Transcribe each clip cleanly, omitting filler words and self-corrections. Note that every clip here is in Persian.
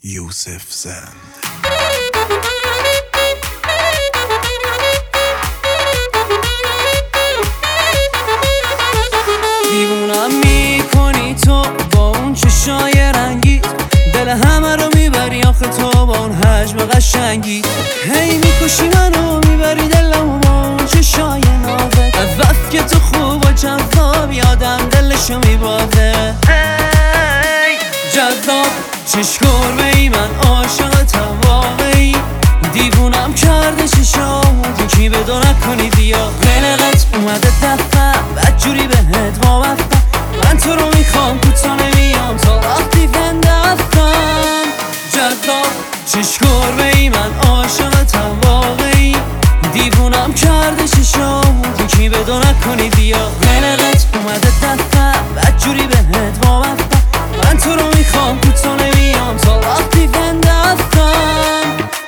یوسف زند. دیوونم میکنی تو با اون چشای رنگی، دل همه رو میبری آخه تو با اون حجم قشنگی. هی میکشی منو میبری دلمو با اون چشای نازت، از بس که تو خوب و جذابی آدم دلشو میبازه. جذاب چش گربه‌ای من عاشقتم واقعی، دیوونم کرده چشام یکی بدو نکنی بیا. قلقت اومده دستم بدجوری بهت وابستم، من تو رو میخوام کوتا نمیام تا وقتی زنده هستم. جذاب چش گربه‌ای من عاشقتم واقعی، دیوونم کرده چشام یکی بدو نکنی بیا. قلقت اومده دستم بدجوری بهت وابستم، من تو رو میخوام کوتا نمیام تا وقتی زنده هستم.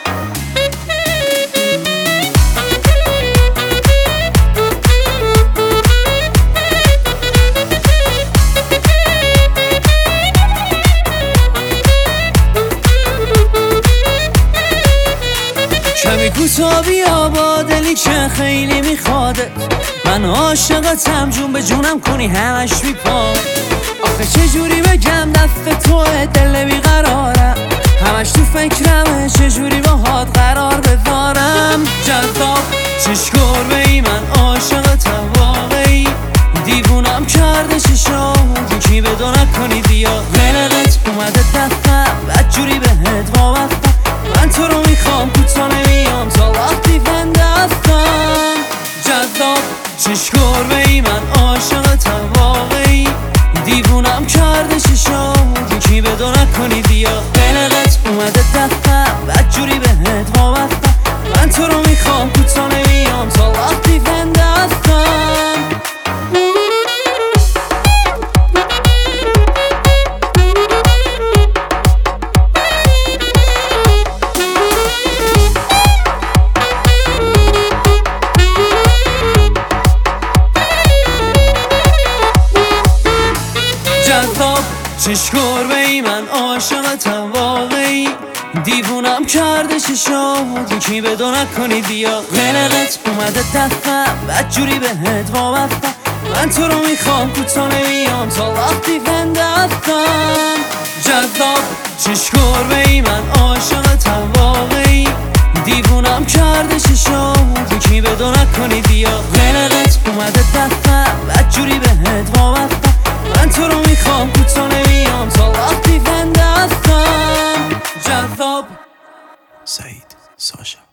کمی کوتا بیا با دلی که خیلی میخوادت، من عاشقتم جون به جونم کنی همش میپام. آخه چجوری بگم دست توه دل بیقرارم، همش تو فکرمه چجوری باهات قرار بذارم. جذاب چش گربه‌ای من عاشقتم واقعی، دیوونم کرده چشام یکی بدو نکنی بیا. قلقت اومده دستم بدجوری بهت وابستم، من تو رو میخوام کوتا نمیام تا وقتی زنده هستم. جذاب چش گربه‌ای من عاشقتم واقعی، دیوونم کرده چشام یکی بدو نکنی بیا. قلقت اومده دستم بدجوری بهت وابستم، من تو رو میخوام کوتا نمیام تا وقتی زنده هستم. جذاب چش گربه‌ای من عاشقتم واقعی، دیوونم کرده چشام یکی بدو نکنی بیا. قلقت اومده دستم بدجوری بهت وابستم، من تو رو میخوام کوتا نمیام تا وقتی زنده هستم. جذاب چش گربه‌ای من عاشقتم واقعی، دیوونم کرده چشام یکی بدو نکنی بیا. قلقت اومده دستم بدجوری بهت وابستم، من تو رو میخوام کوتا نمیام تا وقتی زنده هستم. جذاب سعید ساشا.